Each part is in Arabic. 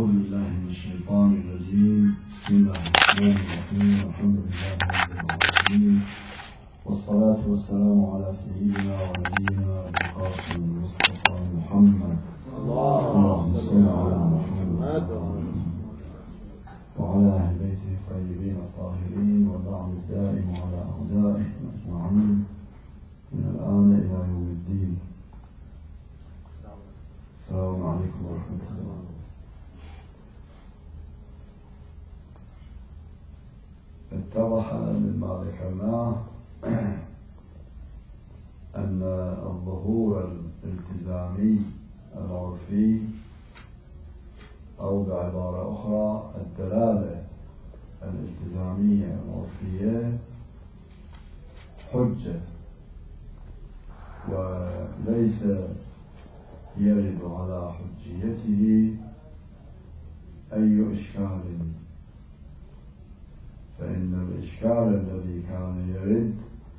أعوذ بالله من الشيطان الرجيم. بسم الله الرحمن الرحيم. الحمد لله رب العالمين، والصلاة والسلام على سيدنا ونبينا القاسم المصطفى محمد. اللهم صل على محمد وعلى أهل بيته الطيبين الطاهرين، واللعن الدائم على أعدائهم أجمعين من الآن إلى يوم الدين. السلام عليكم ورحمة الله. اتضح مما ذكرناه أن الظهور الالتزامي العرفي، أو بعبارة أخرى الدلالة الالتزامية العرفية، حجة، وليس يرد على حجيته أي إشكال، فإن الإشكال الذي كان يرد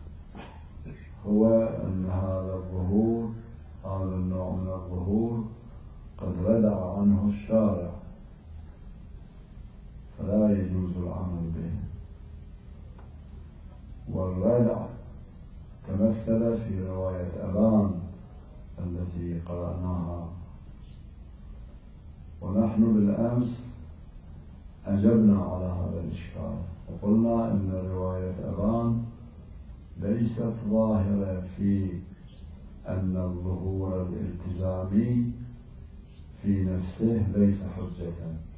هو أن هذا الظهور، هذا النوع من الظهور، قد ردع عنه الشارع، فلا يجوز العمل به. والردع تمثل في رواية أبان التي قرأناها، ونحن بالأمس أجبنا على هذا الإشكال وقلنا أن رواية أبان ليست ظاهرة في أن الظهور الالتزامي في نفسه ليس حجة.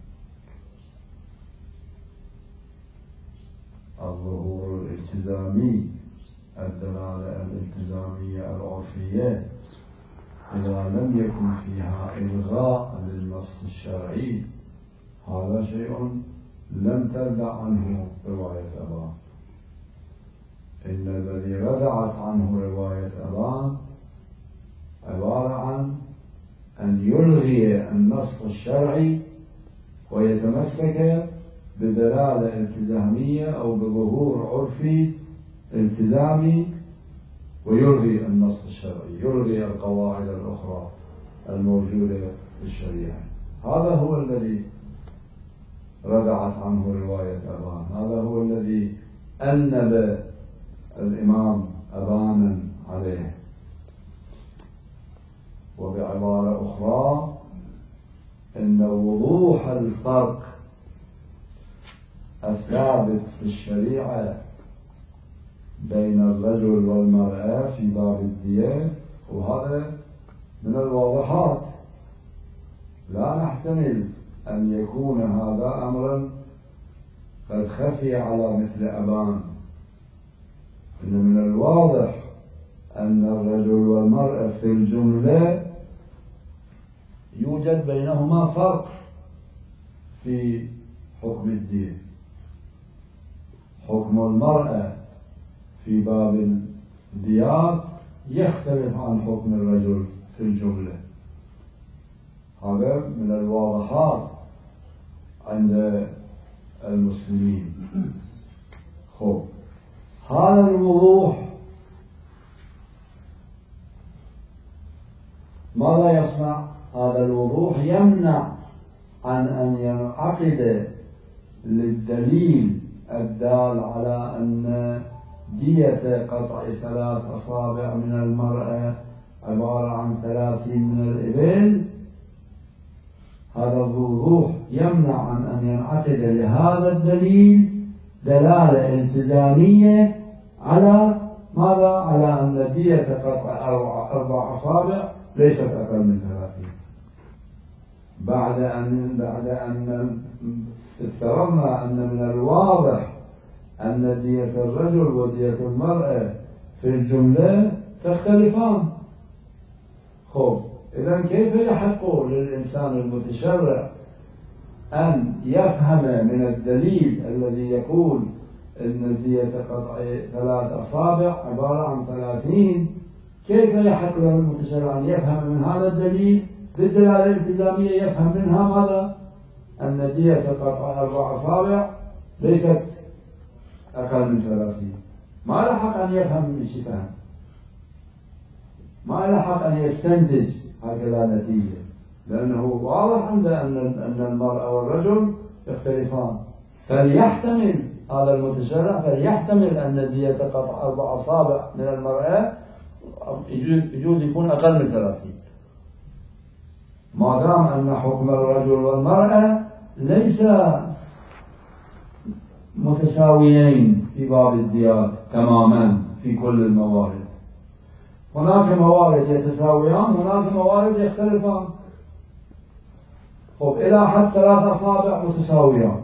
الظهور الالتزامي، الدلالة الالتزامية العرفية، إذا لم يكن فيها إلغاء للنص الشرعي، هذا شيء لم تردع عنه رواية أبان. إن الذي ردعت عنه رواية أبان عبارة عن أن يلغي النص الشرعي ويتمسك بدلالة التزامية أو بظهور عرفي التزامي، ويلغي النص الشرعي، يلغي القواعد الأخرى الموجودة في الشريعة. هذا هو الذي ردعت عنه رواية أبان، هذا هو الذي أنب الإمام أبانا عليه. وبعبارة أخرى، إن وضوح الفرق الثابت في الشريعة بين الرجل والمرأة في باب الدية، وهذا من الواضحات، لا نحتمل أن يكون هذا أمرا قد خفي على مثل أبان. إن من الواضح أن الرجل والمرأة في الجملة يوجد بينهما فرق في حكم الدين. حكم المرأة في باب الديات يختلف عن حكم الرجل في الجملة، هذا من الواضحات عند المسلمين. هذا الوضوح ماذا يصنع؟ هذا الوضوح يمنع عن أن ينعقد للدليل الدال على أن دية قطع 3 أصابع من المرأة عبارة عن 30 من الإبل. هذا الوضوح يمنع عن أن ينعقد لهذا الدليل دلالة التزامية على ماذا؟ على أن دية قطع 4 أصابع ليست أقل من 30. بعد أن افترضنا أن من الواضح أن دية الرجل ودية المرأة في الجملة تختلفان. إذن كيف يحق للإنسان المتشرع أن يفهم من الدليل الذي يقول إن دية قطع 3 أصابع عبارة عن 30، كيف يحق له المتشرع أن يفهم من هذا الدليل بالدلالة الالتزامية، يفهم منها ماذا؟ أن دية قطع 4 أصابع ليست أقل من 30. ما لحق أن يفهم من شيء فهم، ما لحق أن يستنتج هكذا نتيجة. لأنه واضح عنده أن المرأة والرجل يختلفان، فليحتمل هذا المتشرع فليحتمل أن دية قطع 4 أصابع من المرأة يجوز يكون أقل من 30، ما دام أن حكم الرجل والمرأة ليس متساويين في باب الديات تماما في كل الموارد. هناك موارد يتساويان، هناك موارد يختلفان. خب إلى حد 3 أصابع متساويان،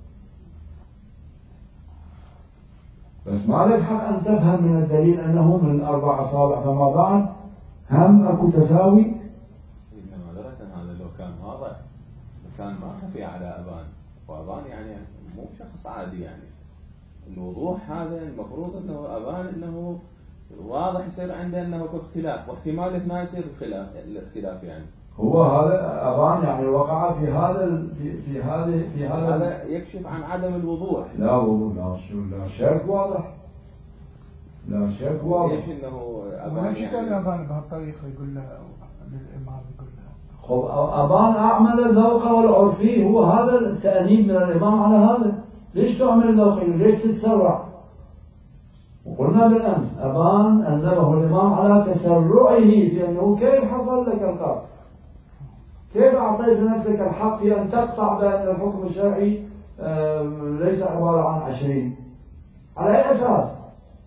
بس ما لك حق أن تفهم من الدليل أنه من 4 أصابع فما بعد هم أكو تساوي. سيدنا معذرة هذا لو كان واضح كان ما خفي على أبان، وأبان يعني مو شخص عادي، يعني الوضوح هذا المفروض أنه أبان أنه واضح يصير عنده أنه اختلاف، واحتمال هنا يصير الاختلاف يعني هو هذا أبان يعني وقع في هذا هذا يكشف عن عدم الوضوح. لا وضوح، لا شك واضح، لا شك واضح. ليش انه ابان ليش يسأل ابان بهالطريقه يقول له للامام يقول له خب ابان اعمل الذوق والعرفي، هو هذا التأنيب من الامام على هذا. ليش تعمل الذوق؟ ليش تتسرع؟ وقلنا بالامس ابان انبه الامام على تسرعه بانه كيف حصل لك القطع؟ كيف أعطيت لنفسك الحق في أن تقطع بأن الحكم الشرعي ليس عبارة عن 20؟ على أي أساس؟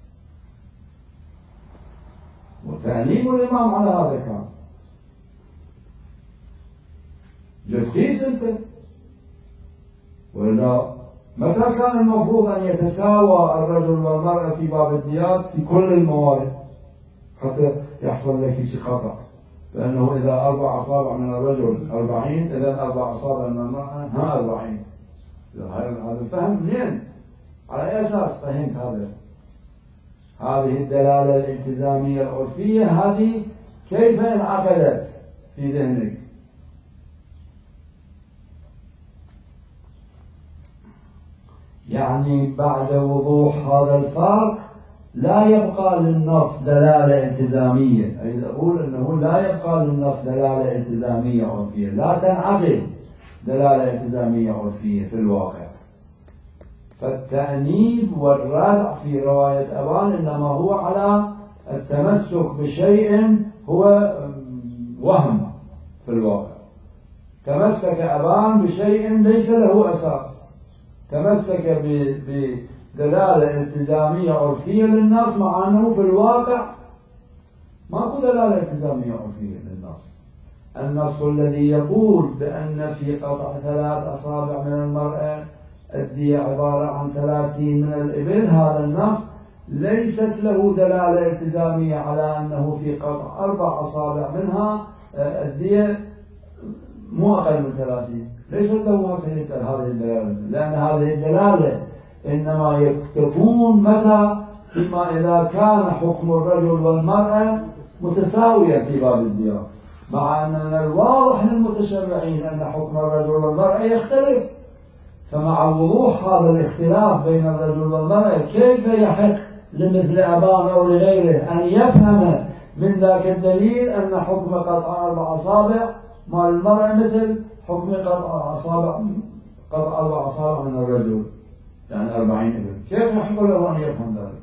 وتأنيب الإمام على هذا كان جد قيس أنت، ولا متى كان المفروض أن يتساوى الرجل والمرأة في باب الديات في كل الموارد حتى يحصل لك شيء قطع؟ لأنه إذا 4 أصابع من الرجل 40، إذا 4 أصابع من المرأة 40. هذا الفهم منين؟ على أي أساس فهمت هذا؟ هذه الدلالة الالتزامية العرفية هذه كيف انعقدت في ذهنك؟ يعني بعد وضوح هذا الفرق لا يبقى للنص دلالة التزامية، أي أقول أنه لا يبقى للنص دلالة التزامية عرفية، لا تنعقد دلالة التزامية عرفية في الواقع. فالتأنيب والردع في رواية أبان إنما هو على التمسك بشيء هو وهم في الواقع. تمسك أبان بشيء ليس له أساس، تمسك بدلالة التزامية عرفية للنص، مع أنه في الواقع ماكو دلالة التزامية عرفية للنص. النص الذي يقول بأن في قطع 3 أصابع من المرأة الدية عبارة عن 30 من الإبل، هذا النص ليست له دلالة التزامية على أنه في قطع 4 أصابع منها الدية مو أقل من 30. ليست له هذه الدلالة، لأن هذه الدلالة إنما تكون متى؟ فيما إذا كان حكم الرجل والمرأة متساويا في باب الديات، مع أن الواضح للمتشرعين أن حكم الرجل والمرأة يختلف. فمع وضوح هذا الاختلاف بين الرجل والمرأة كيف يحق لمثل أبان أو لغيره أن يفهم من ذاك الدليل أن حكم قطع 4 أصابع مع المرأة مثل حكم قطع 4 أصابع من الرجل، يعني 40 إبل؟ كيف يحق له أن يفهم ذلك؟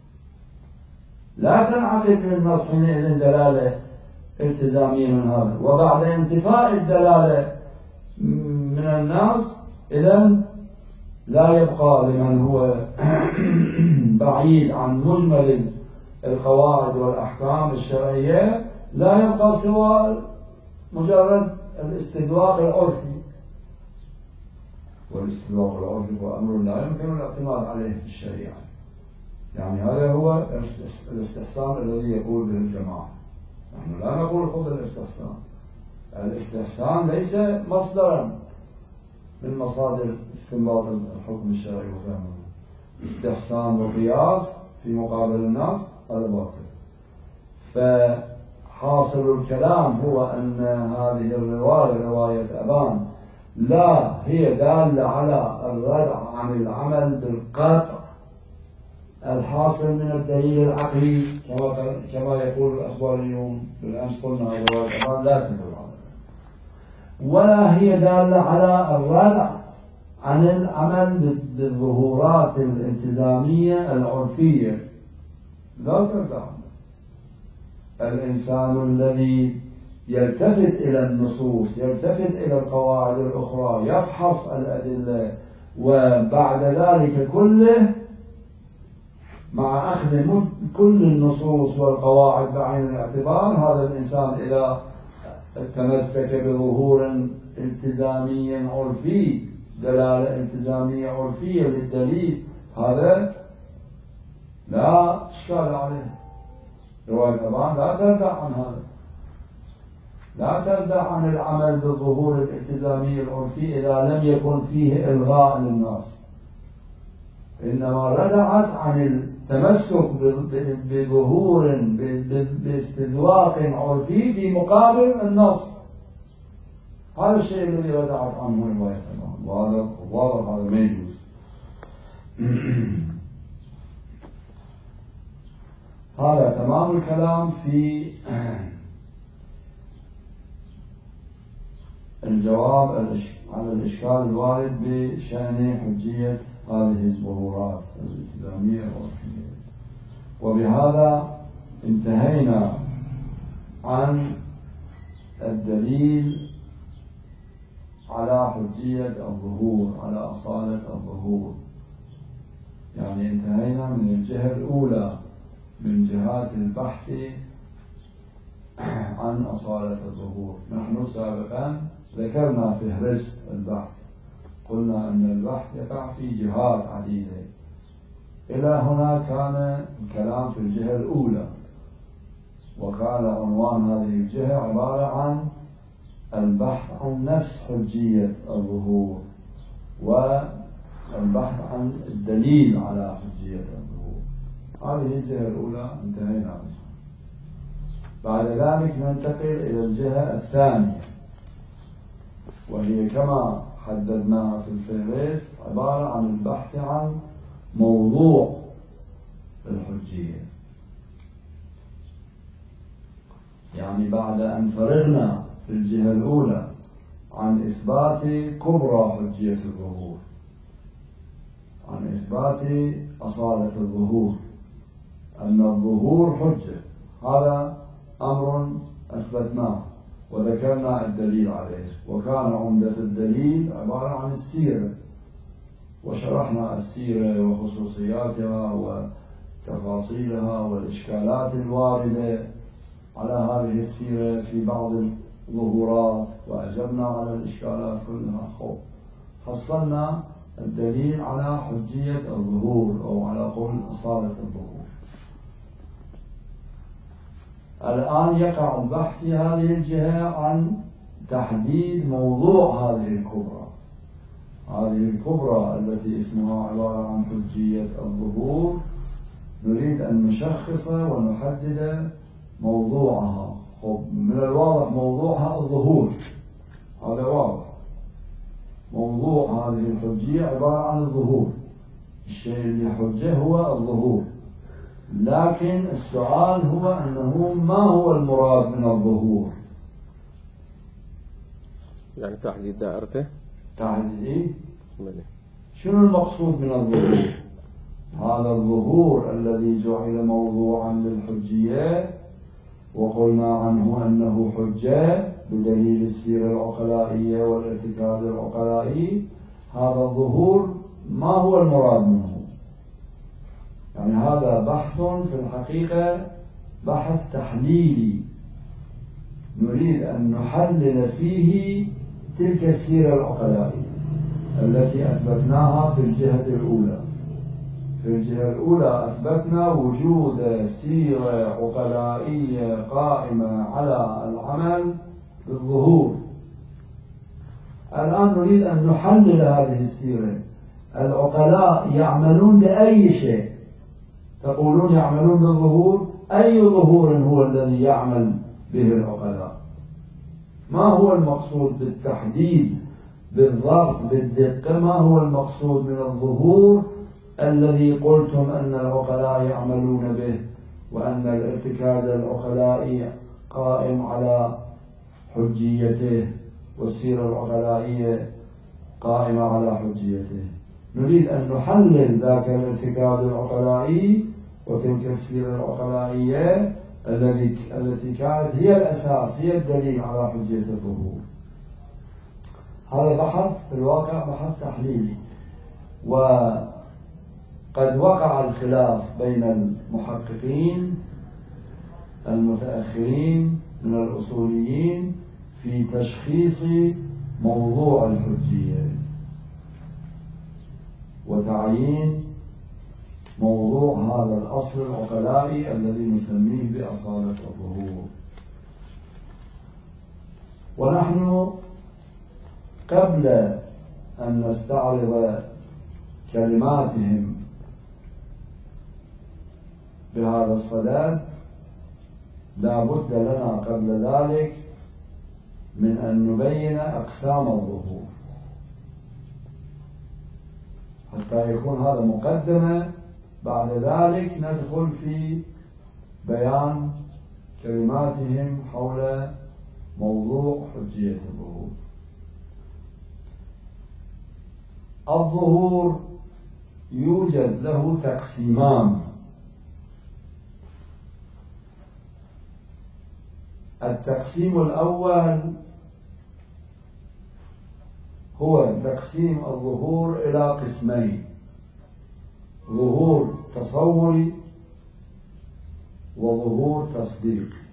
لا تنعقد من النص حينئذ دلالة التزامية من هذا. وبعد انتفاء الدلالة من الناس إذن لا يبقى لمن هو بعيد عن مجمل القواعد والأحكام الشرعية لا يبقى سوى مجرد الاستدواق العرفي، والاستدواق العرفي هو أمر لا يمكن الاعتماد عليه في الشريعة. يعني هذا هو الاستحسان الذي يقول به الجماعة. نحن لا نقول خذ الاستحسان. الاستحسان ليس مصدرا من مصادر استنباط الحكم الشرعي وفهمه. استحسان وقياس في مقابل النص هذا باطل. فحاصل الكلام هو أن هذه الرواية رواية أبان لا هي دالة على الردع عن العمل بالقطع الحاصل من الدليل العقلي كما يقول الأخباريون. بالأمس قلنا رواية أبان لا تدل على ذلك. ولا هي دالة على الردع عن العمل بالظهورات الالتزامية العرفية. لا تردع. الإنسان الذي يلتفت إلى النصوص، يلتفت إلى القواعد الأخرى، يفحص الأدلة، وبعد ذلك كله مع أخذ كل النصوص والقواعد بعين الاعتبار، هذا الإنسان إذا تمسك بظهور التزامي عرفي، دلالة التزامية عرفية للدليل، هذا لا إشكال عليه. رواية أبان لا تردع عن هذا، لا تردع عن العمل بالظهور الالتزامي العرفي إذا لم يكن فيه إلغاء للناس، إنما ردعت عن التمسك بظهور باستذواق عرفي في مقابل النص. هذا الشيء الذي ردعت عنه رواية أبان، وهذا واضح، هذا ما يجوز. هذا تمام الكلام في الجواب على الإشكال الوارد بشأن حجية هذه الظهورات الالتزامية العرفية. وبهذا انتهينا عن الدليل على حجية الظهور، على أصالة الظهور. يعني انتهينا من الجهة الأولى من جهات البحث عن أصالة الظهور. نحن سابقا ذكرنا فهرست البحث، قلنا أن البحث يقع في جهات عديدة. إلى هنا كان الكلام في الجهة الأولى، وكان عنوان هذه الجهة عبارة عن البحث عن نفس حجية الظهور، والبحث عن الدليل على حجية الظهور. هذه الجهة الأولى انتهينا منها. بعد ذلك ننتقل إلى الجهة الثانية، وهي كما حددناها في الفهرست عبارة عن البحث عن موضوع الحجية. يعني بعد أن فرغنا في الجهة الأولى عن إثبات كبرى حجية الظهور، عن إثبات أصالة الظهور، أن الظهور حجة، هذا أمر أثبتناه وذكرنا الدليل عليه، وكان عمدة الدليل عبارة عن السيرة، وشرحنا السيرة وخصوصياتها وتفاصيلها والإشكالات الواردة على هذه السيرة في بعض الظهورات، وأجبنا على الإشكالات كلها. حصلنا الدليل على حجية الظهور، أو على قول أصالة الظهور. الآن يقع البحث في هذه الجهة عن تحديد موضوع هذه الكبرى. هذه الكبرى التي اسمها عبارة عن حجية الظهور، نريد أن نشخص ونحدد موضوعها. من الواضح موضوعها الظهور، هذا واضح. موضوع هذه الحجية عبارة عن الظهور، الشيء اللي حجه هو الظهور. لكن السؤال هو أنه ما هو المراد من الظهور؟ يعني تحديد دائرته. تحديد شنو المقصود من الظهور؟ هذا الظهور الذي جعل موضوعا للحجية وقلنا عنه أنه حجة بدليل السيرة العقلائية والارتكاز العقلائي، هذا الظهور ما هو المراد منه؟ يعني هذا بحث في الحقيقة بحث تحليلي، نريد أن نحلل فيه تلك السيرة العقلائية التي أثبتناها في الجهة الأولى. في الجهة الأولى أثبتنا وجود سيرة عقلائية قائمة على العمل بالظهور. الآن نريد أن نحلل هذه السيرة. العقلاء يعملون بأي شيء؟ تقولون يعملون بالظهور، أي ظهور هو الذي يعمل به العقلاء؟ ما هو المقصود بالتحديد بالضبط بالدقة؟ ما هو المقصود من الظهور الذي قلتم أن العقلاء يعملون به، وأن الارتكاز العقلائي قائم على حجيته؟ والسيرة العقلائية قائمة على حجيته. نريد أن نحلل ذاك الارتكاز العقلائي وتلك السيرة العقلائية التي كانت هي الأساس، هي الدليل على حجية الظهور. هذا بحث في الواقع بحث تحليلي، وقد وقع الخلاف بين المحققين المتأخرين من الأصوليين في تشخيص موضوع الحجية وتعيين موضوع هذا الأصل العقلائي الذي نسميه بأصالة الظهور. ونحن قبل أن نستعرض كلماتهم بهذا الصدد لا بد لنا قبل ذلك من أن نبين أقسام الظهور حتى يكون هذا مقدمة. بعد ذلك ندخل في بيان كلماتهم حول موضوع حجية الظهور. الظهور يوجد له تقسيمان. التقسيم الأول هو تقسيم الظهور إلى قسمين: ظهور تصوري وظهور تصديقي.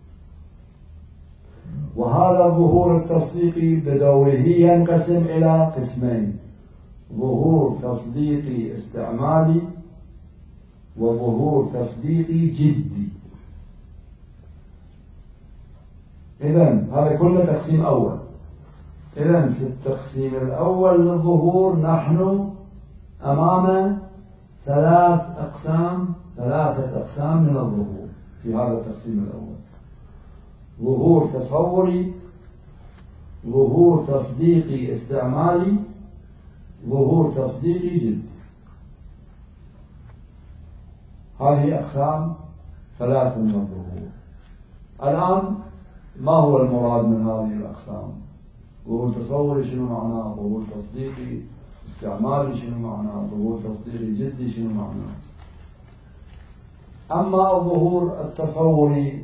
وهذا الظهور التصديقي بدوره ينقسم إلى قسمين: ظهور تصديقي استعمالي وظهور تصديقي جدي. إذن هذا كله تقسيم أول. إذن في التقسيم الأول للظهور نحن أمام ثلاثة أقسام من الظهور في هذا التقسيم الأول: ظهور تصوري، ظهور تصديقي استعمالي، ظهور تصديقي جدي. هذه أقسام ثلاث من الظهور. الآن ما هو المراد من هذه الأقسام؟ ظهور تصوري شنو معناه؟ ظهور تصديقي استعمالي شنو معناه؟ ظهور تصديقي جدي شنو معناه؟ أما الظهور التصوري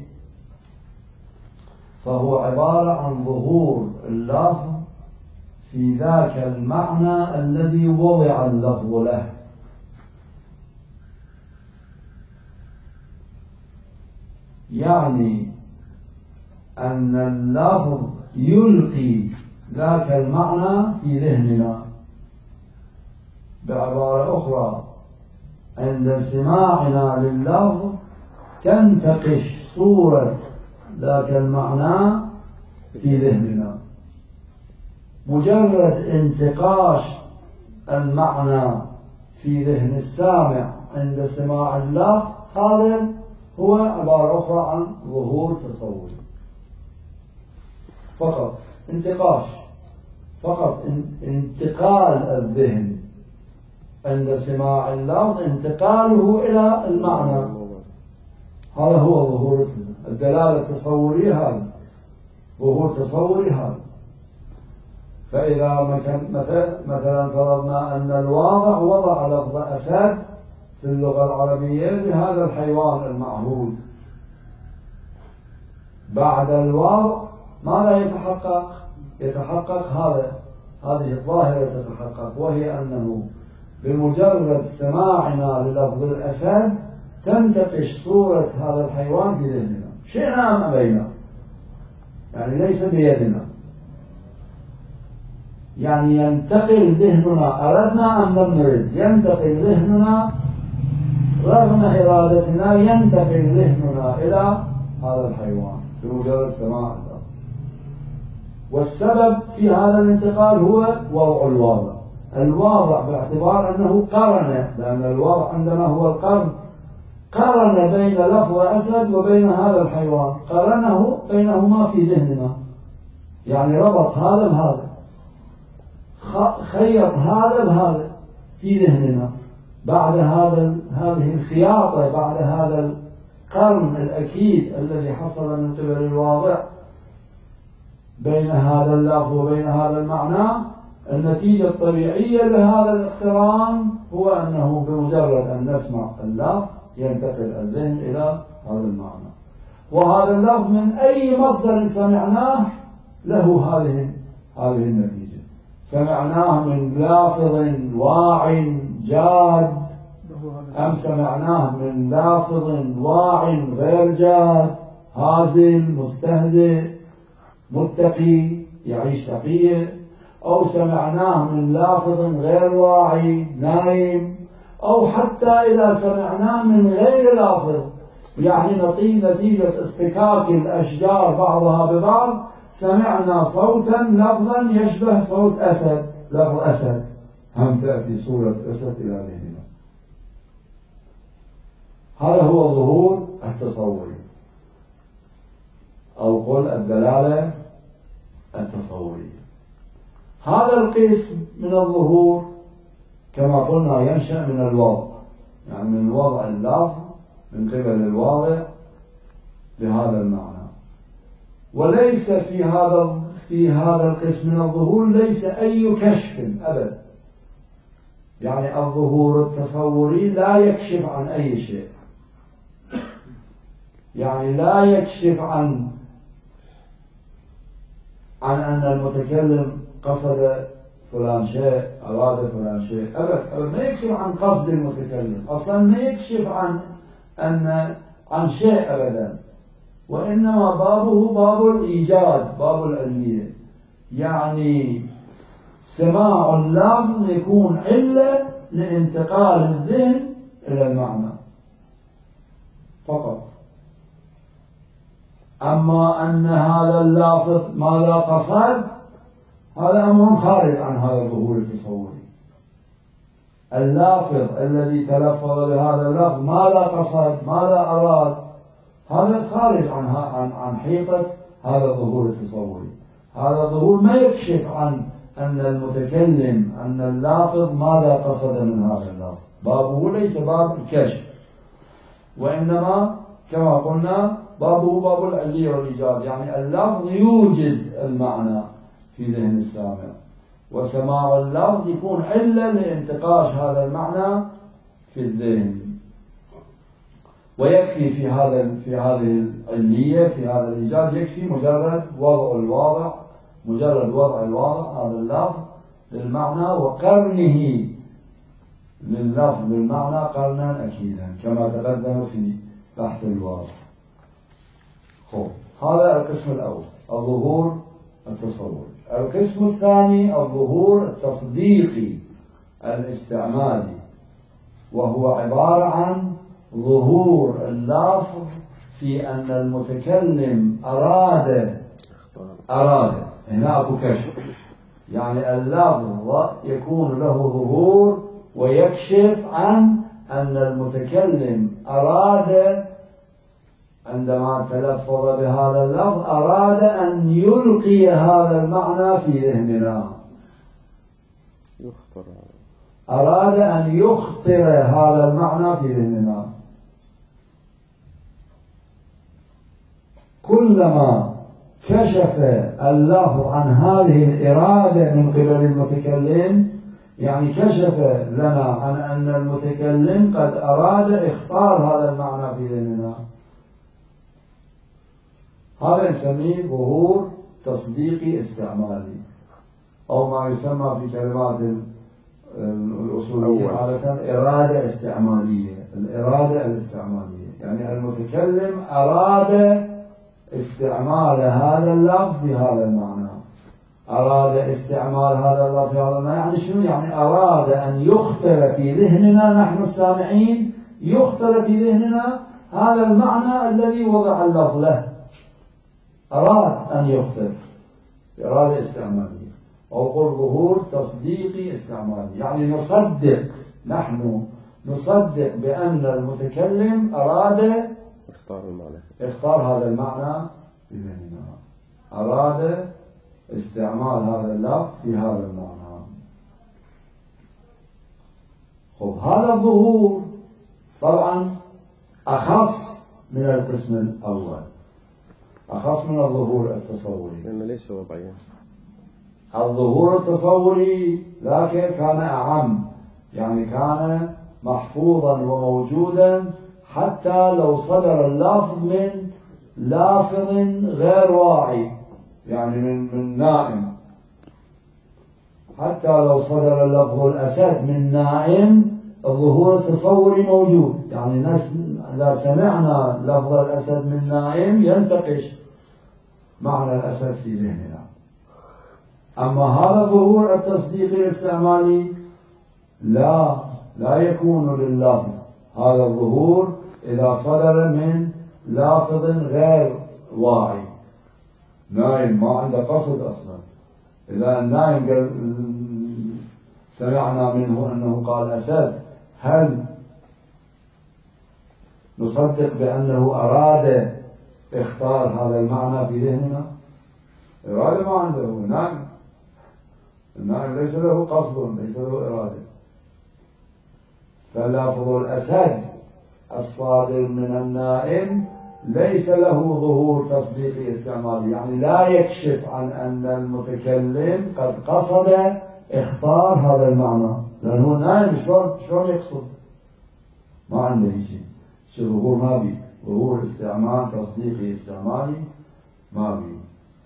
فهو عبارة عن ظهور اللفظ في ذاك المعنى الذي وضع اللفظ له. يعني أن اللفظ يلقي ذاك المعنى في ذهننا. بعبارة أخرى، عند سماعنا لللفظ تنتقش صورة ذاك المعنى في ذهننا. مجرد انتقاش المعنى في ذهن السامع عند سماع اللفظ هذا هو عبارة أخرى عن ظهور تصوري. فقط انتقاش، فقط انتقال الذهن عند سماع اللفظ، انتقاله إلى المعنى. هذا هو ظهور الدلالة التصورية، هذا ظهور تصوري هذا. فإذا مثلا فرضنا أن الواضع وضع لفظ أسد في اللغة العربية بهذا الحيوان المعهود، بعد الوضع ماذا يتحقق؟ يتحقق هذه الظاهرة تتحقق، وهي أنه بمجرد سماعنا للفظ الأسد تنتقش صورة هذا الحيوان في ذهننا، شئنا أم أبينا، يعني ليس بيدنا. يعني ينتقل ذهننا، أردنا أم لم نرد، ينتقل ذهننا رغم إرادتنا، ينتقل ذهننا إلى هذا الحيوان بمجرد سماع اللفظ. والسبب في هذا الانتقال هو وضع الواضع. الواضع باعتبار أنه قرن، لأن الواضع عندنا هو القرن، قرن بين لفظ أسد وبين هذا الحيوان، قرنه بينهما في ذهننا، يعني ربط هذا بهذا، خيط هذا بهذا في ذهننا. بعد هذه الخياطة، بعد هذا القرن الأكيد الذي حصل من قبل الواضع بين هذا اللفظ وبين هذا المعنى، النتيجة الطبيعية لهذا الاقتران هو أنه بمجرد أن نسمع اللفظ ينتقل الذهن إلى هذا المعنى، وهذا اللفظ من أي مصدر سمعناه له هذه النتيجة. سمعناه من لافظ واع جاد، أم سمعناه من لافظ واع غير جاد هازل مستهزئ متقي يعيش تقية، أو سمعناه من لافظ غير واعي نايم، أو حتى إذا سمعناه من غير لافظ، يعني نتيجة اصطكاك الأشجار بعضها ببعض سمعنا صوتا لفظا يشبه صوت أسد، لفظ أسد، هم تأتي صورة أسد إلى ذهننا. هذا هو الظهور التصوري، أو قل الدلالة التصورية. هذا القسم من الظهور كما قلنا ينشأ من الوضع، يعني من وضع اللفظ من قبل الواضع بهذا المعنى، وليس في هذا القسم من الظهور ليس أي كشف أبدا. يعني الظهور التصوري لا يكشف عن أي شيء، يعني لا يكشف عن أن المتكلم قصد فلان شيء، أراد فلان شيء، أبدا ما يكشف عن قصد المتكلم، أصلا ما يكشف عن شيء أبدا، وإنما بابه باب الإيجاد، باب العلية. يعني سماع اللفظ يكون علة لانتقال الذهن إلى المعنى فقط. أما أن هذا اللافظ ماذا قصد، هذا أمر خارج عن هذا الظهور التصوري. اللافظ الذي تلفظ بهذا اللفظ ماذا قصد، ماذا أراد، هذا خارج عن حيطة هذا الظهور التصوري. هذا الظهور ما يكشف عن أن المتكلم، أن اللافظ ماذا قصد من هذا اللفظ، بابه ليس باب الكشف، وإنما كما قلنا بابه باب العلية والإيجاد. يعني اللفظ يوجد المعنى في ذهن السامع، وسماع اللفظ يكون علة لانتقاش هذا المعنى في الذهن. ويكفي في هذه العلية، في هذا الإيجاد، يكفي مجرد وضع الواضع، مجرد وضع الواضع هذا اللفظ للمعنى وقرنه لللفظ بالمعنى قرنا أكيدا كما تقدم في بحث الواضع. هذا القسم الأول، الظهور التصوري. القسم الثاني الظهور التصديقي الاستعمالي، وهو عبارة عن ظهور اللفظ في أن المتكلم أراد، هنا أكو كشف، يعني اللفظ يكون له ظهور ويكشف عن أن المتكلم أراد، عندما تلفظ بهذا اللفظ أراد أن يلقي هذا المعنى في ذهننا، أراد أن يخطر هذا المعنى في ذهننا. كلما كشف اللفظ عن هذه الإرادة من قبل المتكلم، يعني كشف لنا عن أن المتكلم قد أراد إخطار هذا المعنى في ذهننا، هذا نسميه ظهور تصديقي استعمالي، أو ما يسمى في كلمات الأصولية عادة إرادة استعمالية. الإرادة الاستعمالية يعني المتكلم أراد استعمال هذا اللفظ في هذا المعنى، أراد استعمال هذا اللفظ في هذا المعنى. يعني شنو؟ يعني أراد أن يخطر في ذهننا نحن السامعين، يخطر في ذهننا هذا المعنى الذي وضع اللفظ له، أراد أن يخطر إرادة استعمالية. أو قل ظهور تصديقي استعمالي، يعني نحن نصدق بأن المتكلم أراد اختار هذا المعنى بذهننا، أراد استعمال هذا اللفظ في هذا المعنى. هذا الظهور طبعا أخص من القسم الأول. أخص من الظهور التصوري، لأنه ليس وضعيا. الظهور التصوري لكن كان أعم، يعني كان محفوظا وموجودا حتى لو صدر اللفظ من لافظ غير واعي، يعني من نائم. حتى لو صدر لفظ الأسد من نائم الظهور التصوري موجود، يعني إذا سمعنا لفظ الأسد من نائم ينتقش معنى الأسد في ذهننا. أما هذا الظهور التصديقي الاستعمالي لا يكون لللفظ هذا الظهور إذا صدر من لافظ غير واعي، نائم ما عنده قصد أصلا. إذا النائم قال سمعنا منه أنه قال أسد، هل نصدق بأنه أراد اختار هذا المعنى في ذهننا؟ إرادة ما عنده، نائم. النائم ليس له قصد، ليس له إرادة. فلفظ الأسد الصادر من النائم ليس له ظهور تصديقي استعمالي، يعني لا يكشف عن أن المتكلم قد قصد اختار هذا المعنى، لأنه نائم شلون يقصد؟ ما عنده شيء ظهور، ما بي ظهور استعمال تصديقي استعمالي ما بي.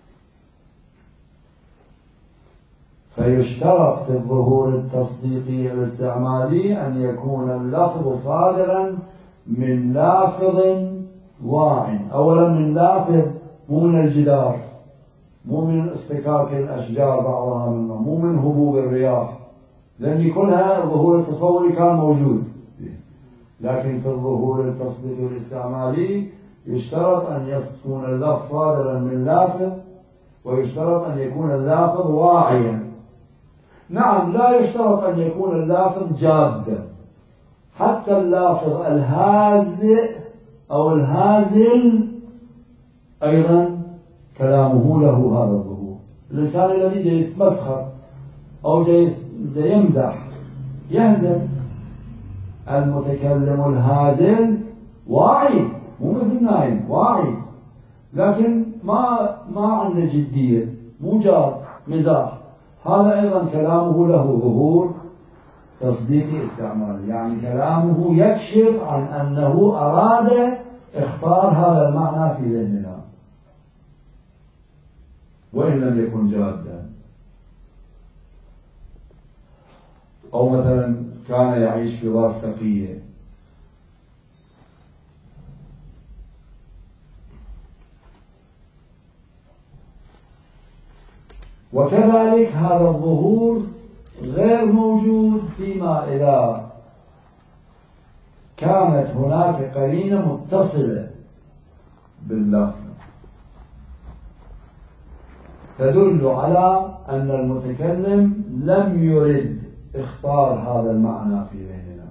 فيشترط في الظهور التصديقي الاستعمالي أن يكون اللفظ صادرا من لافظ واعٍ. أولا من لافظ، مو من الجدار، مو من استكاك الأشجار بعضها منه، مو من هبوب الرياح، لأن كلها الظهور التصوري كان موجود. لكن في الظهور التصديقي الاستعمالي يشترط أن يكون اللفظ صادرا من لافظ، ويشترط أن يكون اللافظ واعيا. نعم، لا يشترط أن يكون اللافظ جادا، حتى اللافظ الهازئ أو الهازل أيضا كلامه له هذا الظهور. الإنسان الذي جاي يتمسخر أو جاي يمزح يهزل، المتكلم الهازل واعي، مو مثل النايم، واعي لكن ما عنده جدية، مو جاد، مزاح. هذا أيضا كلامه له ظهور تصديقي استعمالي، يعني كلامه يكشف عن أنه أراد اختار هذا المعنى في ذهننا وإن لم يكن جادا. أو مثلا كان يعيش في ظرف تقية، وكذلك هذا الظهور غير موجود فيما إذا كانت هناك قرينة متصلة باللفظ تدل على أن المتكلم لم يرد اختار هذا المعنى في ذهننا.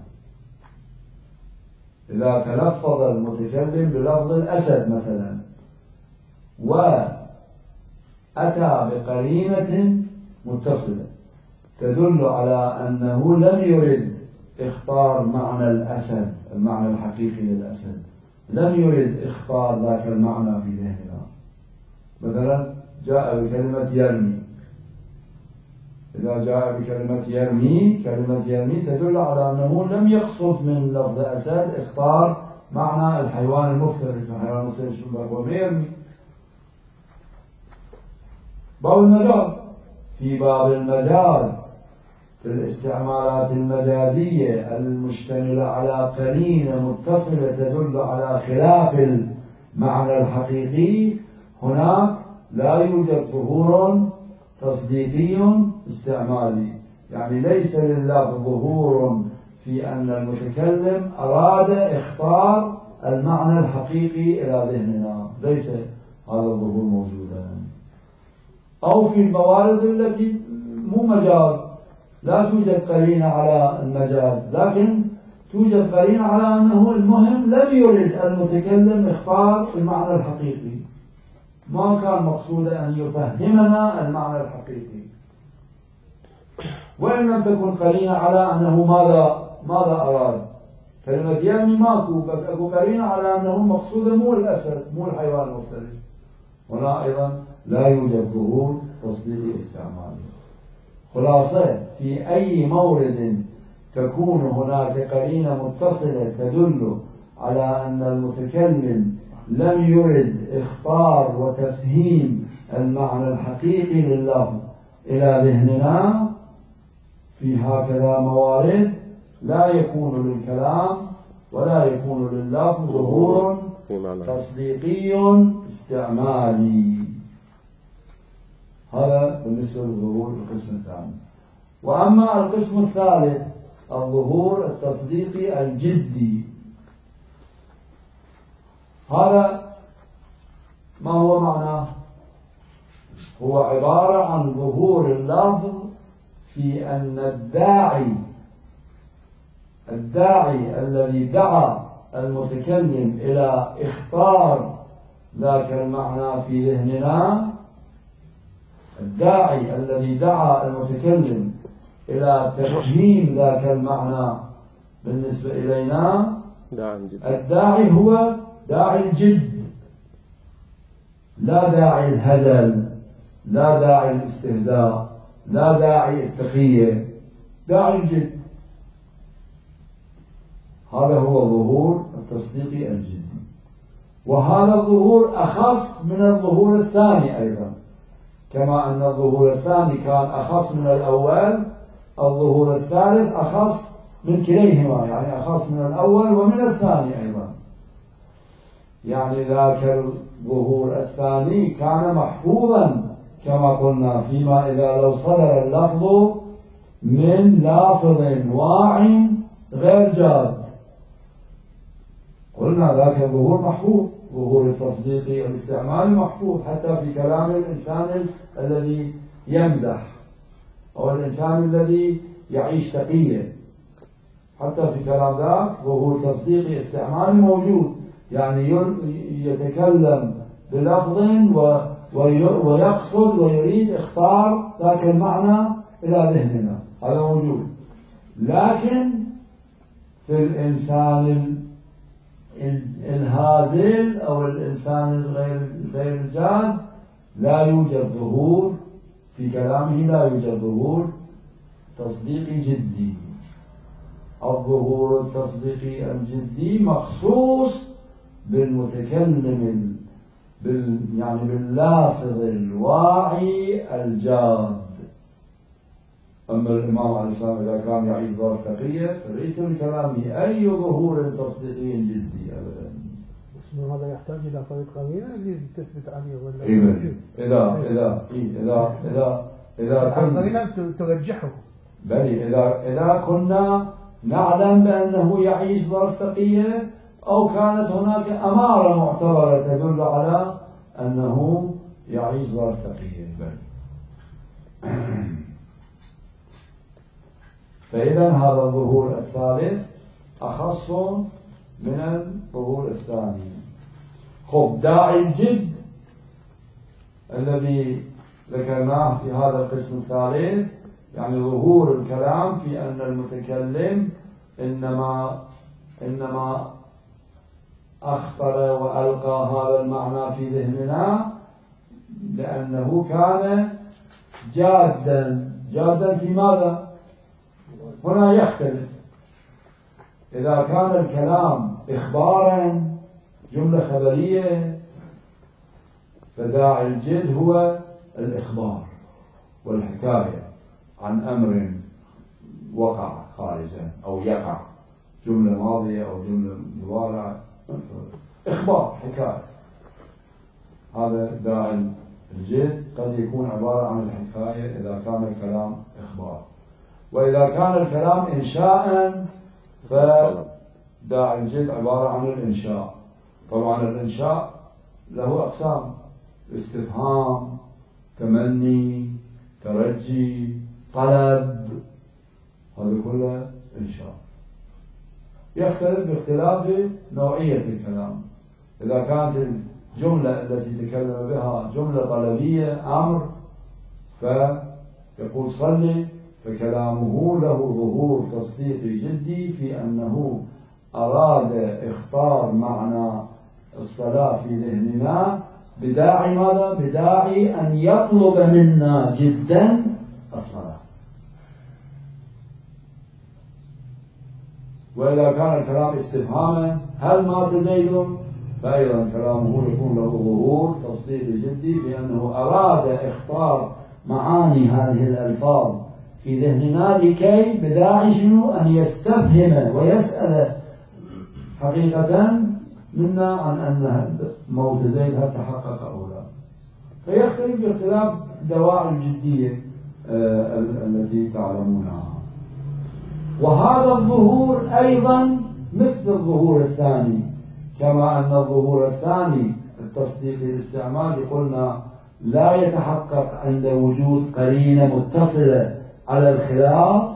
إذا تلفظ المتكلم بلفظ الأسد مثلا وأتى بقرينة متصلة تدل على أنه لم يرد اختار معنى الأسد، المعنى الحقيقي للأسد، لم يرد اختار ذاك المعنى في ذهننا. مثلا جاء بكلمة يرمي، إذا جاء بكلمة يرمي، كلمة يرمي تدل على أنه لم يقصد من لفظ أسد اختار معنى الحيوان المفترس. الحيوان المفترس هو ما يرمي. باب المجاز، في باب المجاز في الاستعمالات المجازية المشتملة على قرينة متصلة تدل على خلاف المعنى الحقيقي، هناك لا يوجد ظهور تصديقي استعمالي، يعني ليس لله ظهور في أن المتكلم أراد اختار المعنى الحقيقي إلى ذهننا، ليس هذا الظهور موجودا. أو في الموارد التي مو مجاز، لا توجد قرينة على المجاز، لكن توجد قرينة على أنه المهم لم يرد المتكلم اختار المعنى الحقيقي، ما كان مقصود أن يفهمنا المعنى الحقيقي. وإن لم تكن قرينة على أنه ماذا أراد. كلمة يرمي ماكو، بس أكو قرينة على أنه مقصود مو الأسد، مو الحيوان المفترس، هنا أيضا لا يوجد ظهور تصديقي استعمالي. خلاصة، في أي مورد تكون هناك قرينة متصلة تدل على أن المتكلم لم يرد إخطار وتفهيم المعنى الحقيقي لللفظ إلى ذهننا، في هكذا موارد لا يكون للكلام ولا يكون لللفظ ظهور تصديقي استعمالي. هذا بالنسبة لظهور القسم الثاني. وأما القسم الثالث الظهور التصديقي الجدي، هذا ما هو معناه؟ هو عبارة عن ظهور اللفظ في أن الداعي الذي دعا المتكلم إلى إخطار ذاك المعنى في ذهننا، الداعي الذي دعا المتكلم إلى تفهيم ذاك المعنى بالنسبة إلينا، الداعي هو داعي الجد، لا داعي الهزل، لا داعي الاستهزاء، لا داعي التقية، داعي الجد. هذا هو ظهور التصديقي الجدي. وهذا الظهور أخص من الظهور الثاني أيضا، كما أن الظهور الثاني كان أخص من الأول، الظهور الثالث أخص من كليهما، يعني أخص من الأول ومن الثاني أيضا. يعني ذاك الظهور الثاني كان محفوظا كما قلنا، فيما إذا لو صدر اللفظ من لافظ واع غير جاد، قلنا ذاك الظهور محفوظ، ظهور التصديقي الاستعمالي محفوظ حتى في كلام الإنسان الذي يمزح أو الإنسان الذي يعيش تقية، حتى في كلام ذاك ظهور تصديقي استعمالي موجود، يعني يتكلم بلفظ ويقصد ويريد إخطار ذاك المعنى إلى ذهننا، هذا موجود. لكن في الإنسان الهازل أو الإنسان الغير الجاد لا يوجد ظهور في كلامه، لا يوجد ظهور تصديقي جدي. الظهور التصديقي الجدي مخصوص بالمتكلم يعني باللافظ الواعي الجاد. أما الإمام عليه السلام إذا كان يعيد ظرف تقية فليس لكلامه أي ظهور تصديقي جدي أبدا. هذا يحتاج إلى طريق قرينة اللي تثبت عليه ولا إذا كنا ترجحه، بل إذا كنا نعلم بأنه يعيش ظرف تقية أو كانت هناك أمارة معتبرة تدل على أنه يعيش ظرف تقية. فإذا هذا الظهور الثالث أخص من الظهور الثاني. خب، داعي الجد الذي ذكرناه في هذا القسم الثالث، يعني ظهور الكلام في أن المتكلم إنما أخطر وألقى هذا المعنى في ذهننا لأنه كان جادا في ماذا؟ هنا يختلف. إذا كان الكلام إخبارا جملة خبرية فداعي الجد هو الإخبار والحكاية عن أمر وقع خارجا أو يقع، جملة ماضية أو جملة مضارعة، إخبار حكاية. هذا داعي الجد قد يكون عبارة عن الحكاية إذا كان الكلام إخبار. وإذا كان الكلام إنشاء فداعي الجد عبارة عن الإنشاء. طبعا الإنشاء له أقسام: استفهام، تمني، ترجي، طلب، هذا كله إنشاء. يختلف باختلاف نوعية الكلام. إذا كانت الجملة التي تكلم بها جملة طلبية أمر فيقول صلي، فكلامه له ظهور تصديقي جدي في أنه أراد إخطار معنى الصلاة في ذهننا بداعي ماذا؟ بداعي أن يطلب منا جدا الصلاة. وإذا كان الكلام استفهاما هل مات زيد؟ فأيضا كلامه يكون له ظهور تصديقي جدي في أنه أراد إخطار معاني هذه الألفاظ في ذهننا لكي بداعي شنو؟ أن يستفهم ويسأل حقيقة منا عن أن موت زيد هل تحقق أو لا. فيختلف باختلاف دواعي الجدية التي تعلمونها. وهذا الظهور أيضا مثل الظهور الثاني، كما أن الظهور الثاني التصديق الاستعمالي قلنا لا يتحقق عند وجود قرينة متصلة على الخلاف،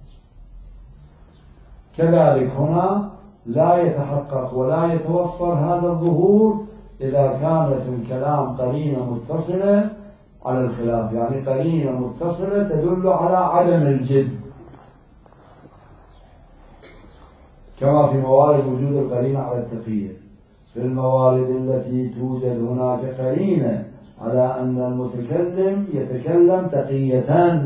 كذلك هنا لا يتحقق ولا يتوفر هذا الظهور إذا كانت الكلام قرينة متصلة على الخلاف، يعني قرينة متصلة تدل على عدم الجد، كما في موارد وجود القرينة على التقية. في الموارد التي توجد هناك قرينة على أن المتكلم يتكلم تقية،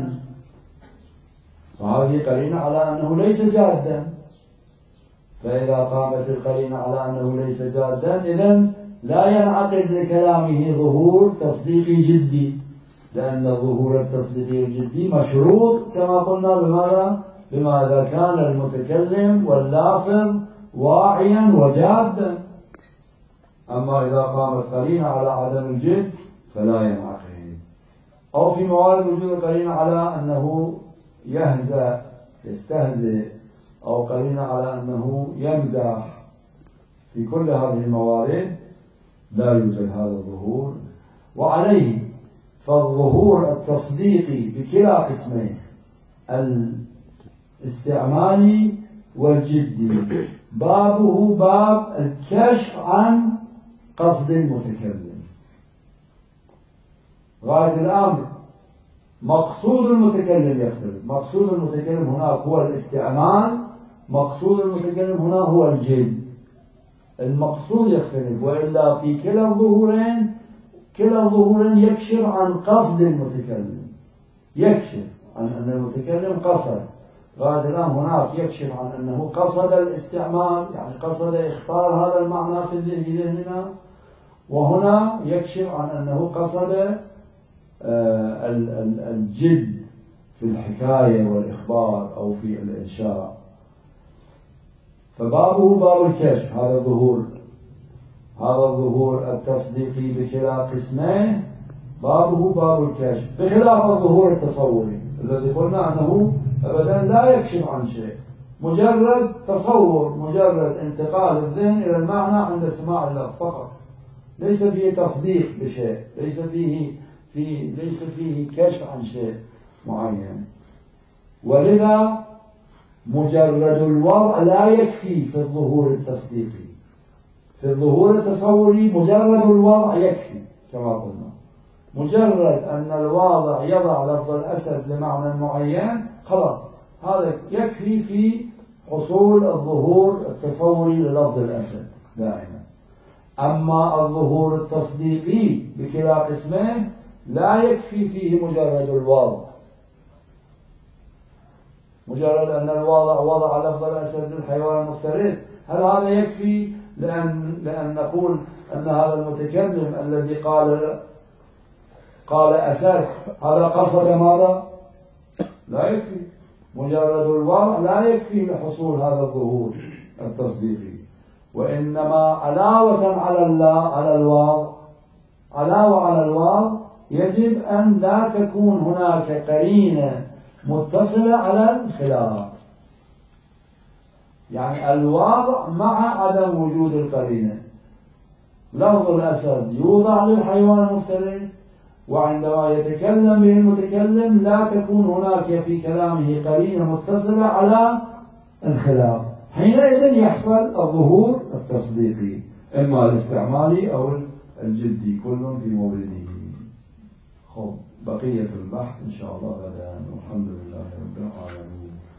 وهذه قرينة على أنه ليس جادا، فإذا قامت القرينة على أنه ليس جادا إذن لا ينعقد لكلامه ظهور تصديقي جدي، لأن الظهور التصديقي الجدي مشروط كما قلنا بماذا؟ بما إذا كان المتكلم واللافظ واعيا وجادا. أما إذا قامت قرينة على عدم الجد فلا ينعقد. أو في موارد وجود القرينة على أنه يهزأ يستهزئ، أو قرينة على أنه يمزح، في كل هذه الموارد لا يوجد هذا الظهور. وعليه فالظهور التصديقي بكلا قسمين، الاستعمالي والجدي، بابه باب الكشف عن قصد المتكلم. غاية الأمر مقصود المتكلم يختلف، مقصود المتكلم هناك هو الاستعمال، مقصود المتكلم هنا هو الجد، المقصود يختلف. وإلا في كلا الظهورين يكشف عن قصد المتكلم، يكشف عن أن المتكلم قصد. غاية الآن هناك يكشف عن أنه قصد الاستعمال، يعني قصد إخطار هذا المعنى في ذهننا، وهنا يكشف عن أنه قصد الجد في الحكاية والإخبار أو في الإنشاء. فبابه باب الكشف، هذا الظهور التصديقي بكلا قسمين بابه باب الكشف، بخلاف الظهور التصوري الذي قلنا أنه أبدا لا يكشف عن شيء، مجرد تصور، مجرد انتقال الذهن إلى المعنى عند سماع اللفظ فقط، ليس فيه تصديق بشيء، ليس فيه كشف عن شيء معين. ولذا مجرد الوضع لا يكفي في الظهور التصديقي. في الظهور التصوري مجرد الوضع يكفي كما قلنا، مجرد أن الواضع يضع لفظ الأسد لمعنى معين خلاص هذا يكفي في حصول الظهور التصوري للفظ الأسد دائما. أما الظهور التصديقي بكلا قسمين لا يكفي فيه مجرد الوضع، مجرد أن الواضع وضع لفظ الأسد للحيوان المفترس، هل هذا يكفي لأن نقول أن هذا المتكلم الذي قال أسد هذا قصد ماذا؟ لا يكفي، مجرد الوضع لا يكفي لحصول هذا الظهور التصديقي. وإنما علاوة على الواضع يجب أن لا تكون هناك قرينة متصلة على الخلاف، يعني الواضع مع عدم وجود القرينة. لفظ الأسد يوضع للحيوان المفترس، وعندما يتكلم به المتكلم لا تكون هناك في كلامه قرينة متصلة على الخلاف، حينئذ يحصل الظهور التصديقي، إما الاستعمالي أو الجدي، كل في مورده. بقية البحث إن شاء الله غدا، والحمد لله رب العالمين.